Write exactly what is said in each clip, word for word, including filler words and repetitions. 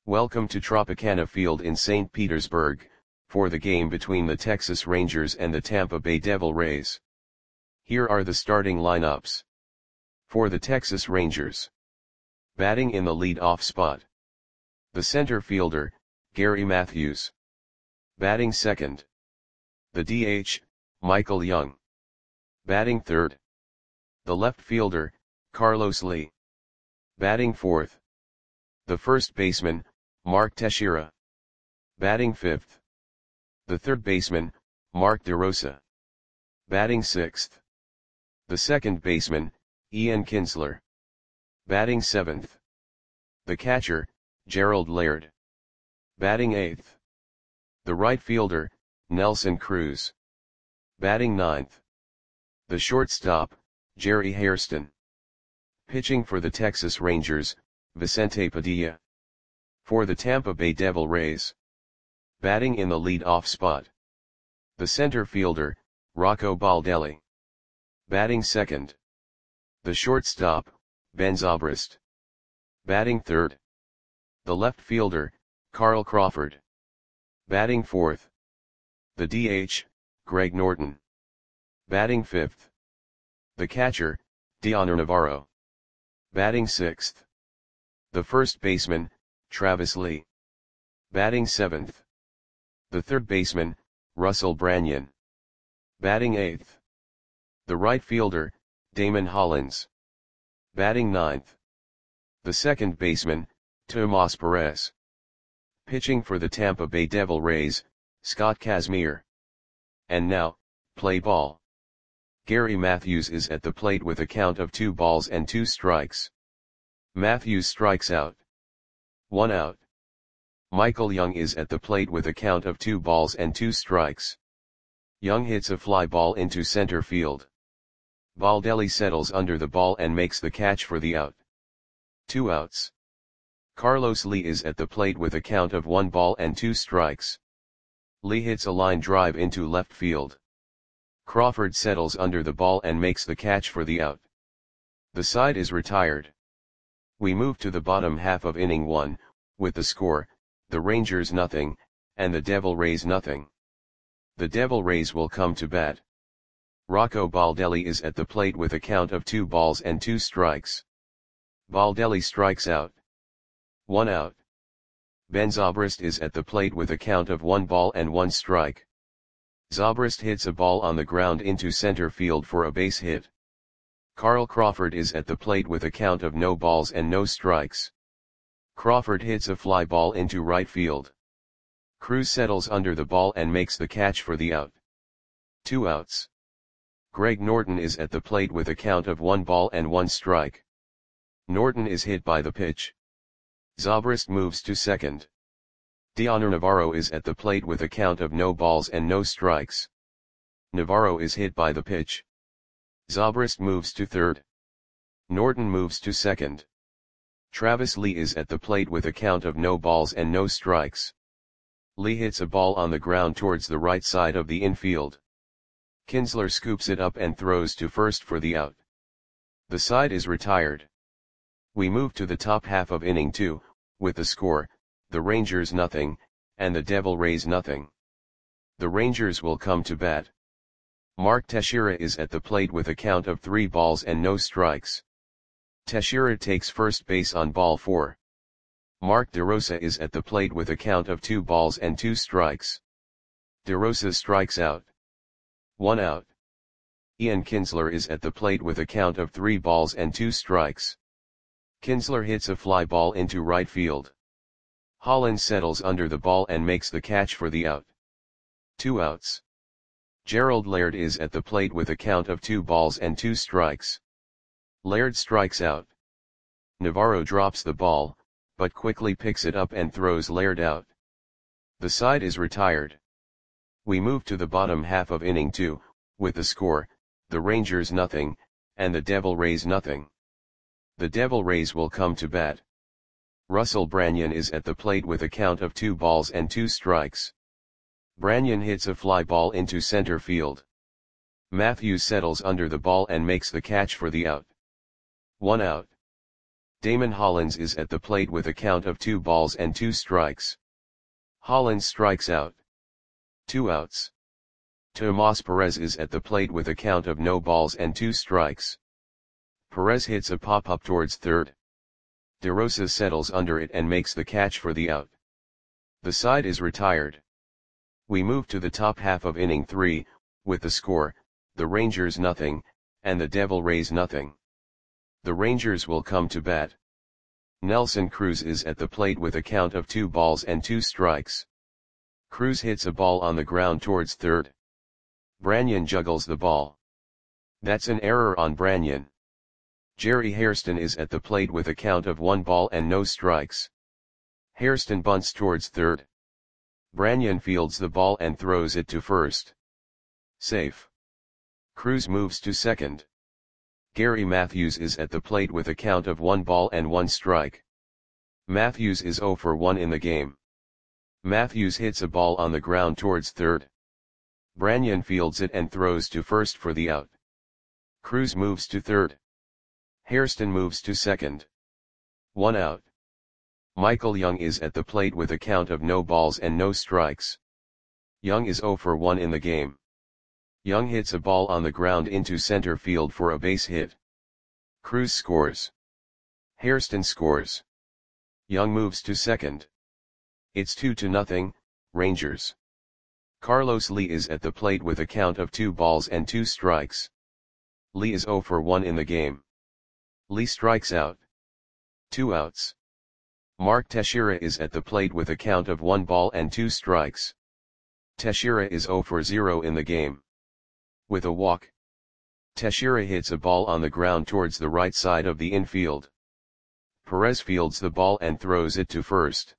Welcome to Tropicana Field in Saint Petersburg, for the game between the Texas Rangers and the Tampa Bay Devil Rays. Here are the starting lineups. For the Texas Rangers. Batting in the lead-off spot. The center fielder, Gary Matthews. Batting second. The D H, Michael Young. Batting third. The left fielder, Carlos Lee. Batting fourth. The first baseman, Mark Teixeira. Batting fifth. The third baseman, Mark DeRosa. Batting sixth. The second baseman, Ian Kinsler. Batting seventh. The catcher, Gerald Laird. Batting eighth. The right fielder, Nelson Cruz. Batting ninth. The shortstop, Jerry Hairston. Pitching for the Texas Rangers, Vicente Padilla. For the Tampa Bay Devil Rays. Batting in the lead-off spot. The center fielder, Rocco Baldelli. Batting second. The shortstop, Ben Zobrist. Batting third. The left fielder, Carl Crawford. Batting fourth. The D H, Greg Norton. Batting fifth. The catcher, Dioner Navarro. Batting sixth. The first baseman, Travis Lee. Batting seventh. The third baseman, Russell Branyan. Batting eighth. The right fielder, Damon Hollins. Batting ninth. The second baseman, Tomas Perez. Pitching for the Tampa Bay Devil Rays, Scott Kazmir. And now, play ball. Gary Matthews is at the plate with a count of two balls and two strikes. Matthews strikes out. One out. Michael Young is at the plate with a count of two balls and two strikes. Young hits a fly ball into center field. Baldelli settles under the ball and makes the catch for the out. Two outs. Carlos Lee is at the plate with a count of one ball and two strikes. Lee hits a line drive into left field. Crawford settles under the ball and makes the catch for the out. The side is retired. We move to the bottom half of inning one, with the score, the Rangers nothing, and the Devil Rays nothing. The Devil Rays will come to bat. Rocco Baldelli is at the plate with a count of two balls and two strikes. Baldelli strikes out. One out. Ben Zobrist is at the plate with a count of one ball and one strike. Zobrist hits a ball on the ground into center field for a base hit. Carl Crawford is at the plate with a count of no balls and no strikes. Crawford hits a fly ball into right field. Cruz settles under the ball and makes the catch for the out. Two outs. Greg Norton is at the plate with a count of one ball and one strike. Norton is hit by the pitch. Zobrist moves to second. Dioner Navarro is at the plate with a count of no balls and no strikes. Navarro is hit by the pitch. Zobrist moves to third. Norton moves to second. Travis Lee is at the plate with a count of no balls and no strikes. Lee hits a ball on the ground towards the right side of the infield. Kinsler scoops it up and throws to first for the out. The side is retired. We move to the top half of inning two, with the score, the Rangers nothing, and the Devil Rays nothing. The Rangers will come to bat. Mark Teixeira is at the plate with a count of three balls and no strikes. Teixeira takes first base on ball four. Mark DeRosa is at the plate with a count of two balls and two strikes. DeRosa strikes out. One out. Ian Kinsler is at the plate with a count of three balls and two strikes. Kinsler hits a fly ball into right field. Hollins settles under the ball and makes the catch for the out. Two outs. Gerald Laird is at the plate with a count of two balls and two strikes. Laird strikes out. Navarro drops the ball, but quickly picks it up and throws Laird out. The side is retired. We move to the bottom half of inning two, with the score, the Rangers nothing, and the Devil Rays nothing. The Devil Rays will come to bat. Russell Branyan is at the plate with a count of two balls and two strikes. Branyan hits a fly ball into center field. Matthews settles under the ball and makes the catch for the out. One out. Damon Hollins is at the plate with a count of two balls and two strikes. Hollins strikes out. Two outs. Tomas Perez is at the plate with a count of no balls and two strikes. Perez hits a pop-up towards third. DeRosa settles under it and makes the catch for the out. The side is retired. We move to the top half of inning three, with the score, the Rangers nothing, and the Devil Rays nothing. The Rangers will come to bat. Nelson Cruz is at the plate with a count of two balls and two strikes. Cruz hits a ball on the ground towards third. Branyan juggles the ball. That's an error on Branyan. Jerry Hairston is at the plate with a count of one ball and no strikes. Hairston bunts towards third. Branyan fields the ball and throws it to first. Safe. Cruz moves to second. Gary Matthews is at the plate with a count of one ball and one strike. Matthews is oh for one in the game. Matthews hits a ball on the ground towards third. Branyan fields it and throws to first for the out. Cruz moves to third. Hairston moves to second. One out. Michael Young is at the plate with a count of no balls and no strikes. Young is oh for one in the game. Young hits a ball on the ground into center field for a base hit. Cruz scores. Hairston scores. Young moves to second. It's two to nothing, Rangers. Carlos Lee is at the plate with a count of two balls and two strikes. Lee is oh for one in the game. Lee strikes out. Two outs. Mark Teixeira is at the plate with a count of one ball and two strikes. Teixeira is oh for zero in the game. With a walk, Teixeira hits a ball on the ground towards the right side of the infield. Perez fields the ball and throws it to first.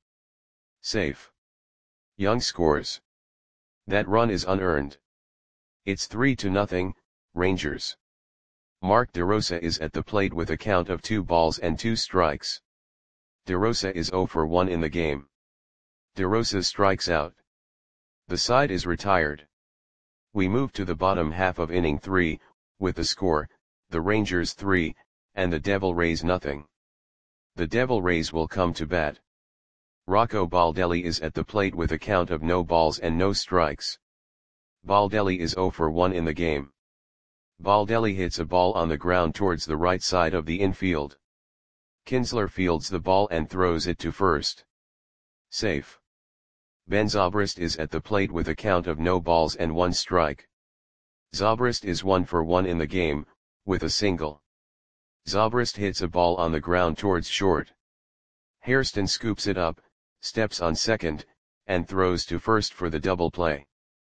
Safe. Young scores. That run is unearned. It's three to nothing, Rangers. Mark DeRosa is at the plate with a count of two balls and two strikes. DeRosa is oh for one in the game. DeRosa strikes out. The side is retired. We move to the bottom half of inning three, with the score, the Rangers three, and the Devil Rays nothing. The Devil Rays will come to bat. Rocco Baldelli is at the plate with a count of no balls and no strikes. Baldelli is oh for one in the game. Baldelli hits a ball on the ground towards the right side of the infield. Kinsler fields the ball and throws it to first. Safe. Ben Zobrist is at the plate with a count of no balls and one strike. Zobrist is one for one in the game, with a single. Zobrist hits a ball on the ground towards short. Hairston scoops it up, steps on second, and throws to first for the double play.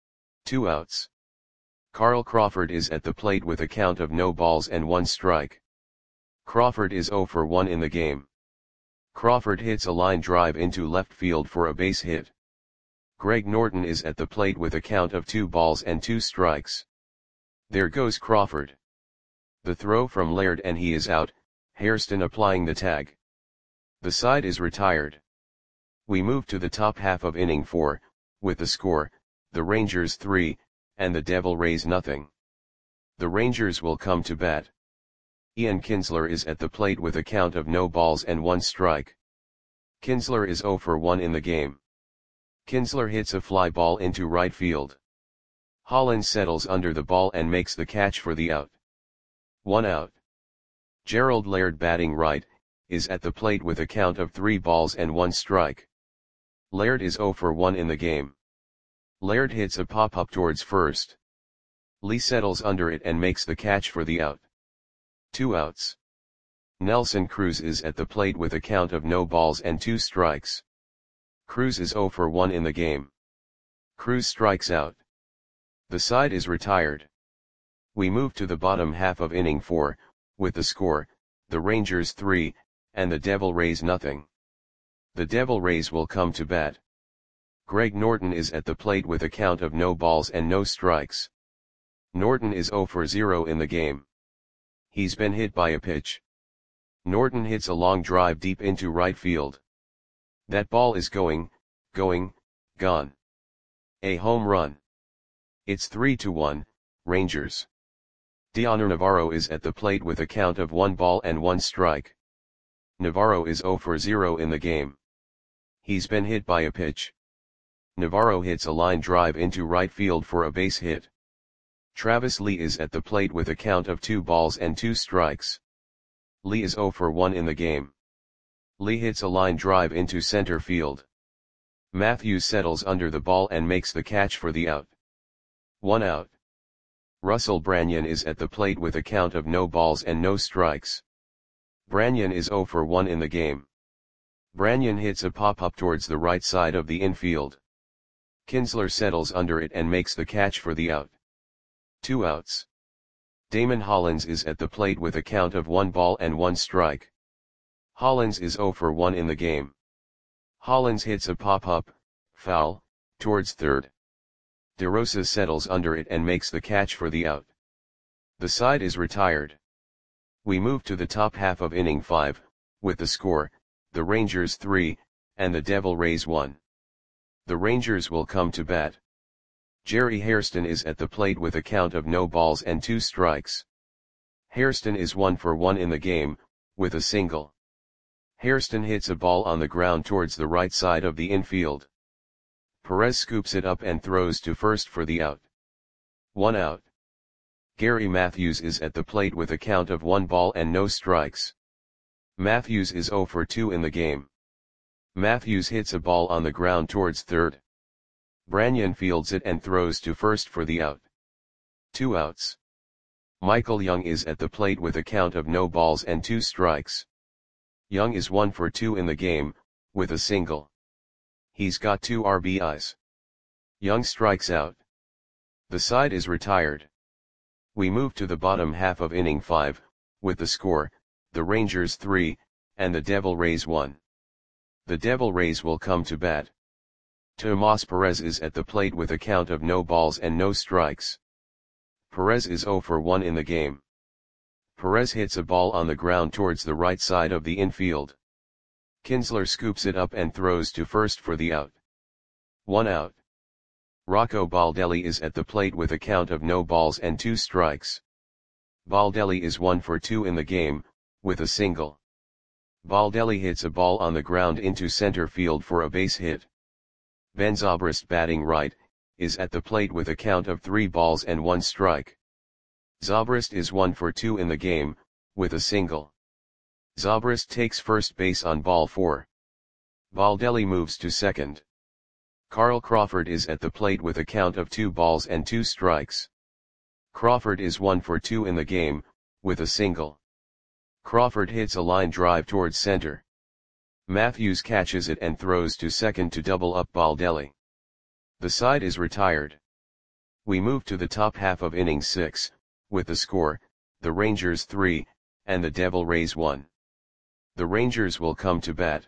Two outs. Carl Crawford is at the plate with a count of no balls and one strike. Crawford is oh for one in the game. Crawford hits a line drive into left field for a base hit. Greg Norton is at the plate with a count of two balls and two strikes. There goes Crawford. The throw from Laird and he is out, Hairston applying the tag. The side is retired. We move to the top half of inning four, with the score, the Rangers three, and the Devil Rays nothing. The Rangers will come to bat. Ian Kinsler is at the plate with a count of no balls and one strike. Kinsler is oh for one in the game. Kinsler hits a fly ball into right field. Hollins settles under the ball and makes the catch for the out. One out. Gerald Laird, batting right, is at the plate with a count of three balls and one strike. Laird is oh for one in the game. Laird hits a pop-up towards first. Lee settles under it and makes the catch for the out. Two outs. Nelson Cruz is at the plate with a count of no balls and two strikes. Cruz is oh for one in the game. Cruz strikes out. The side is retired. We move to the bottom half of inning four, with the score, the Rangers three, and the Devil Rays nothing. The Devil Rays will come to bat. Greg Norton is at the plate with a count of no balls and no strikes. Norton is oh for zero in the game. He's been hit by a pitch. Norton hits a long drive deep into right field. That ball is going, going, gone. A home run. It's three to one, Rangers. Dioner Navarro is at the plate with a count of one ball and one strike. Navarro is zero for zero in the game. He's been hit by a pitch. Navarro hits a line drive into right field for a base hit. Travis Lee is at the plate with a count of two balls and two strikes. Lee is zero for one in the game. Lee hits a line drive into center field. Matthews settles under the ball and makes the catch for the out. One out. Russell Branyan is at the plate with a count of no balls and no strikes. Branyan is zero for one in the game. Branyan hits a pop-up towards the right side of the infield. Kinsler settles under it and makes the catch for the out. Two outs. Damon Hollins is at the plate with a count of one ball and one strike. Hollins is zero for one in the game. Hollins hits a pop-up, foul, towards third. DeRosa settles under it and makes the catch for the out. The side is retired. We move to the top half of inning five, with the score, the Rangers three, and the Devil Rays one. The Rangers will come to bat. Jerry Hairston is at the plate with a count of no balls and two strikes. Hairston is one for one in the game, with a single. Hairston hits a ball on the ground towards the right side of the infield. Perez scoops it up and throws to first for the out. One out. Gary Matthews is at the plate with a count of one ball and no strikes. Matthews is zero for two in the game. Matthews hits a ball on the ground towards third. Branyan fields it and throws to first for the out. Two outs. Michael Young is at the plate with a count of no balls and two strikes. Young is one for two in the game, with a single. He's got two R B Is. Young strikes out. The side is retired. We move to the bottom half of inning five, with the score, the Rangers three, and the Devil Rays one. The Devil Rays will come to bat. Tomas Perez is at the plate with a count of no balls and no strikes. Perez is zero for one in the game. Perez hits a ball on the ground towards the right side of the infield. Kinsler scoops it up and throws to first for the out. One out. Rocco Baldelli is at the plate with a count of no balls and two strikes. Baldelli is one for two in the game, with a single. Baldelli hits a ball on the ground into center field for a base hit. Ben Zobrist, batting right, is at the plate with a count of three balls and one strike. Zobrist is one for two in the game, with a single. Zobrist takes first base on ball four. Baldelli moves to second. Carl Crawford is at the plate with a count of two balls and two strikes. Crawford is one for two in the game, with a single. Crawford hits a line drive towards center. Matthews catches it and throws to second to double up Baldelli. The side is retired. We move to the top half of inning six, with the score, the Rangers three, and the Devil Rays one. The Rangers will come to bat.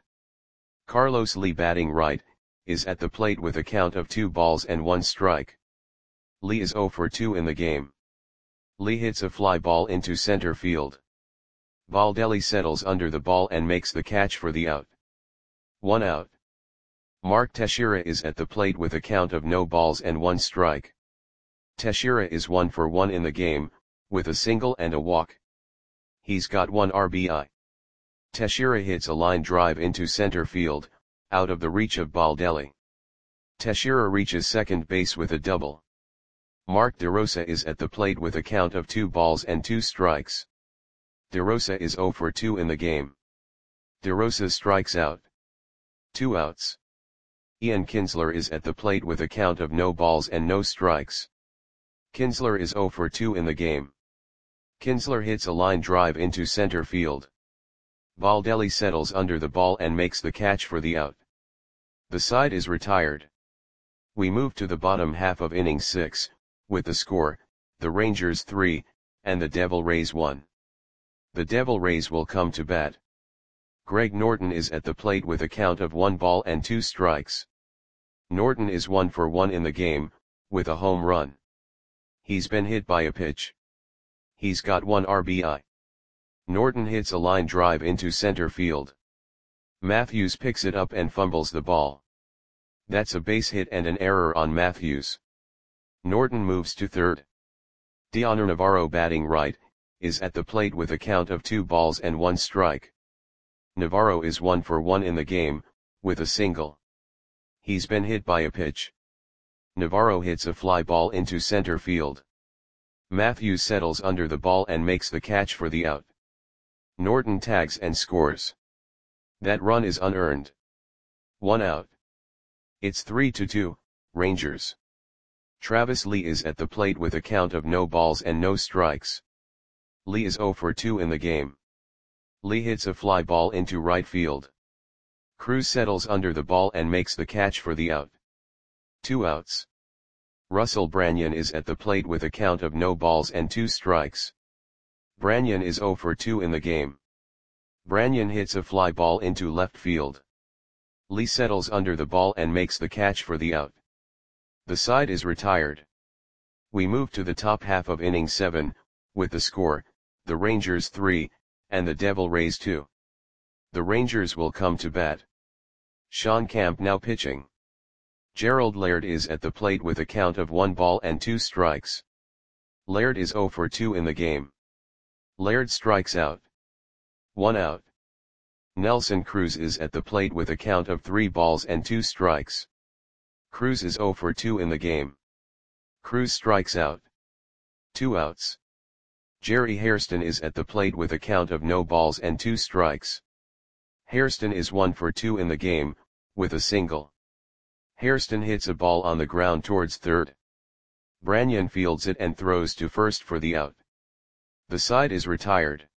Carlos Lee, batting right, is at the plate with a count of two balls and one strike. Lee is zero for two in the game. Lee hits a fly ball into center field. Baldelli settles under the ball and makes the catch for the out. One out. Mark Teixeira is at the plate with a count of no balls and one strike. Teixeira is one for one in the game, with a single and a walk. He's got one R B I. Teixeira hits a line drive into center field, out of the reach of Baldelli. Teixeira reaches second base with a double. Mark DeRosa is at the plate with a count of two balls and two strikes. DeRosa is zero for two in the game. DeRosa strikes out. Two outs. Ian Kinsler is at the plate with a count of no balls and no strikes. Kinsler is zero for two in the game. Kinsler hits a line drive into center field. Baldelli settles under the ball and makes the catch for the out. The side is retired. We move to the bottom half of inning six, with the score, the Rangers three, and the Devil Rays one. The Devil Rays will come to bat. Greg Norton is at the plate with a count of one ball and two strikes. Norton is one for one in the game, with a home run. He's been hit by a pitch. He's got one R B I. Norton hits a line drive into center field. Matthews picks it up and fumbles the ball. That's a base hit and an error on Matthews. Norton moves to third. Dioner Navarro, batting right, is at the plate with a count of two balls and one strike. Navarro is one for one in the game, with a single. He's been hit by a pitch. Navarro hits a fly ball into center field. Matthews settles under the ball and makes the catch for the out. Norton tags and scores. That run is unearned. One out. It's three to two, Rangers. Travis Lee is at the plate with a count of no balls and no strikes. Lee is zero for two in the game. Lee hits a fly ball into right field. Cruz settles under the ball and makes the catch for the out. Two outs. Russell Branyan is at the plate with a count of no balls and two strikes. Branyan is zero for two in the game. Branyan hits a fly ball into left field. Lee settles under the ball and makes the catch for the out. The side is retired. We move to the top half of inning seven, with the score, the Rangers three, and the Devil Rays two. The Rangers will come to bat. Sean Camp now pitching. Gerald Laird is at the plate with a count of one ball and two strikes. Laird is zero for two in the game. Laird strikes out. One out. Nelson Cruz is at the plate with a count of three balls and two strikes. Cruz is zero for two in the game. Cruz strikes out. Two outs. Jerry Hairston is at the plate with a count of no balls and two strikes. Hairston is one for two in the game, with a single. Hairston hits a ball on the ground towards third. Branyan fields it and throws to first for the out. The side is retired.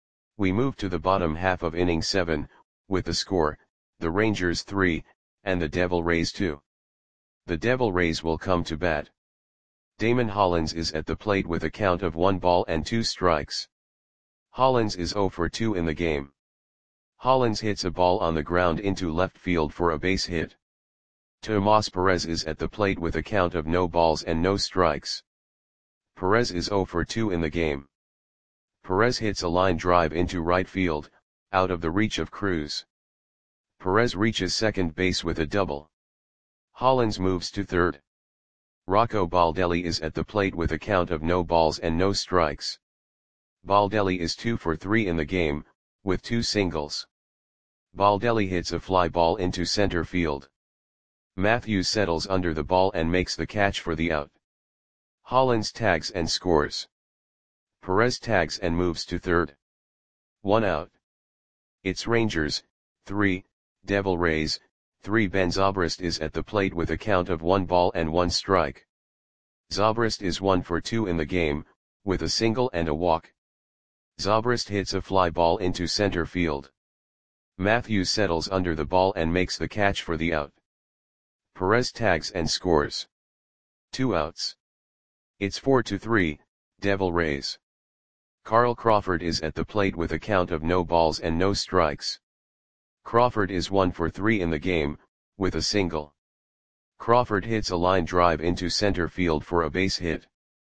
We move to the bottom half of inning seven, with the score, the Rangers three, and the Devil Rays two. The Devil Rays will come to bat. Damon Hollins is at the plate with a count of one ball and two strikes. Hollins is zero for two in the game. Hollins hits a ball on the ground into left field for a base hit. Tomas Perez is at the plate with a count of no balls and no strikes. Perez is zero for two in the game. Perez hits a line drive into right field, out of the reach of Cruz. Perez reaches second base with a double. Hollins moves to third. Rocco Baldelli is at the plate with a count of no balls and no strikes. Baldelli is two for three in the game, with two singles. Baldelli hits a fly ball into center field. Matthews settles under the ball and makes the catch for the out. Hollins tags and scores. Perez tags and moves to third. One out. It's Rangers, three, Devil Rays, three. Ben Zobrist is at the plate with a count of one ball and one strike. Zobrist is one for two in the game, with a single and a walk. Zobrist hits a fly ball into center field. Matthews settles under the ball and makes the catch for the out. Perez tags and scores. Two outs. It's four to three, Devil Rays. Carl Crawford is at the plate with a count of no balls and no strikes. Crawford is one for three in the game, with a single. Crawford hits a line drive into center field for a base hit.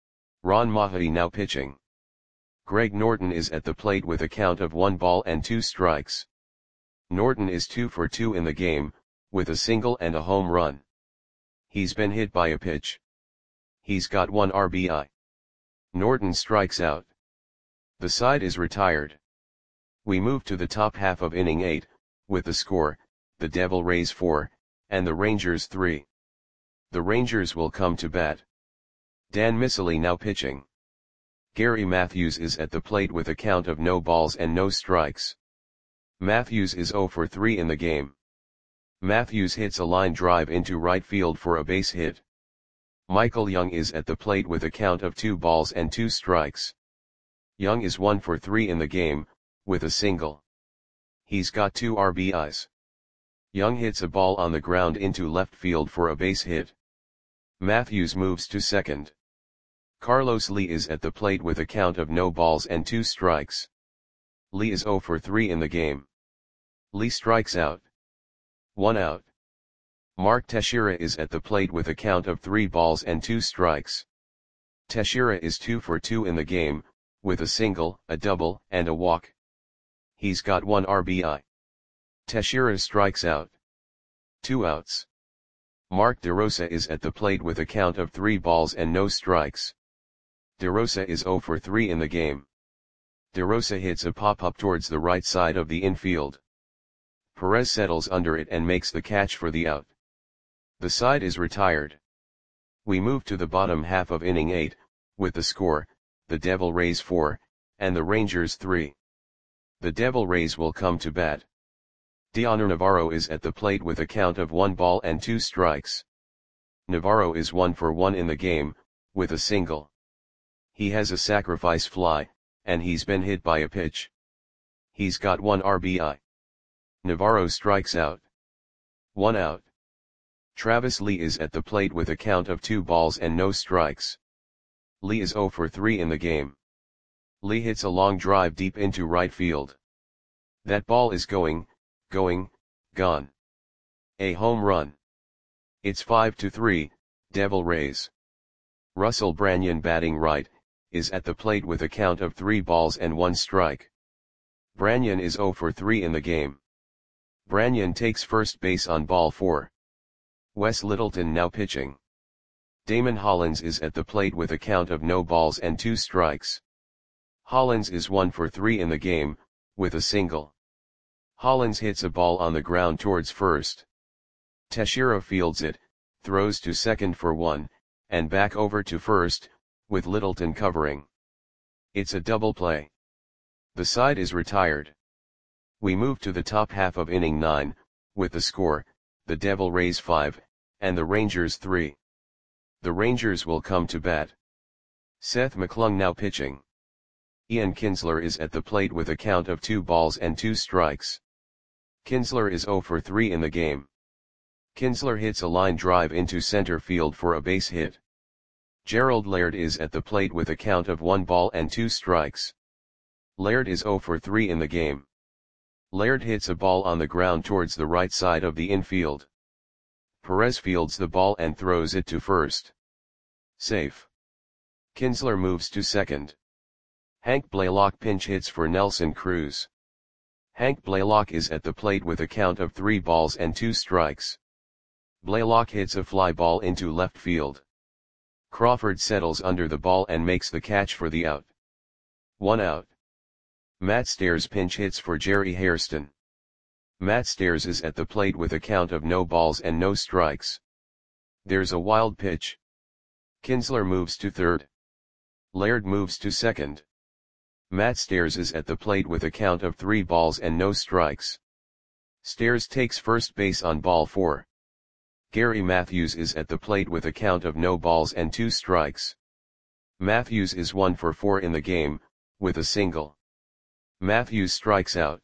Ron Mahaty now pitching. Greg Norton is at the plate with a count of one ball and two strikes. Norton is two for two in the game, with a single and a home run. He's been hit by a pitch. He's got one R B I. Norton strikes out. The side is retired. We move to the top half of inning eight, with the score, the Devil Rays four, and the Rangers three. The Rangers will come to bat. Dan Miceli now pitching. Gary Matthews is at the plate with a count of no balls and no strikes. Matthews is zero for three in the game. Matthews hits a line drive into right field for a base hit. Michael Young is at the plate with a count of two balls and two strikes. Young is one for three in the game, with a single. He's got two R B Is. Young hits a ball on the ground into left field for a base hit. Matthews moves to second. Carlos Lee is at the plate with a count of no balls and two strikes. Lee is zero for three in the game. Lee strikes out. One out. Mark Teixeira is at the plate with a count of three balls and two strikes. Teixeira is two for two in the game, with a single, a double, and a walk. He's got one R B I. Teixeira strikes out. Two outs. Mark DeRosa is at the plate with a count of three balls and no strikes. DeRosa is zero for three in the game. DeRosa hits a pop-up towards the right side of the infield. Perez settles under it and makes the catch for the out. The side is retired. We move to the bottom half of inning eight, with the score, the Devil Rays four, and the Rangers three. The Devil Rays will come to bat. Dioner Navarro is at the plate with a count of one ball and two strikes. Navarro is one for one in the game, with a single. He has a sacrifice fly, and he's been hit by a pitch. He's got one R B I. Navarro strikes out. One out. Travis Lee is at the plate with a count of two balls and no strikes. Lee is zero for three in the game. Lee hits a long drive deep into right field. That ball is going, going, gone. A home run. It's five to three, Devil Rays. Russell Branyan, batting right, is at the plate with a count of three balls and one strike. Branyan is zero for three in the game. Branyan takes first base on ball four. Wes Littleton now pitching. Damon Hollins is at the plate with a count of no balls and two strikes. Hollins is one for three in the game, with a single. Hollins hits a ball on the ground towards first. Teixeira fields it, throws to second for one, and back over to first, with Littleton covering. It's a double play. The side is retired. We move to the top half of inning nine, with the score, the Devil Rays five, and the Rangers three. The Rangers will come to bat. Seth McClung now pitching. Ian Kinsler is at the plate with a count of two balls and two strikes. Kinsler is zero for three in the game. Kinsler hits a line drive into center field for a base hit. Gerald Laird is at the plate with a count of one ball and two strikes. Laird is zero for three in the game. Laird hits a ball on the ground towards the right side of the infield. Perez fields the ball and throws it to first. Safe. Kinsler moves to second. Hank Blaylock pinch hits for Nelson Cruz. Hank Blaylock is at the plate with a count of three balls and two strikes. Blaylock hits a fly ball into left field. Crawford settles under the ball and makes the catch for the out. One out. Matt Stairs pinch hits for Jerry Hairston. Matt Stairs is at the plate with a count of no balls and no strikes. There's a wild pitch. Kinsler moves to third. Laird moves to second. Matt Stairs is at the plate with a count of three balls and no strikes. Stairs takes first base on ball four. Gary Matthews is at the plate with a count of no balls and two strikes. Matthews is one for four in the game, with a single. Matthews strikes out.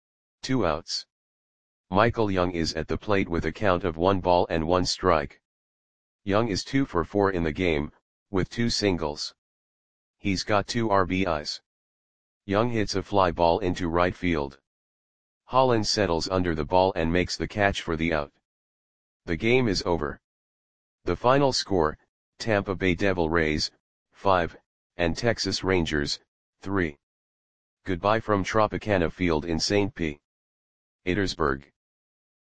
Two outs. Michael Young is at the plate with a count of one ball and one strike. Young is two for four in the game, with two singles. He's got two R B Is. Young hits a fly ball into right field. Hollins settles under the ball and makes the catch for the out. The game is over. The final score, Tampa Bay Devil Rays, five, and Texas Rangers, three. Goodbye from Tropicana Field in Saint Petersburg.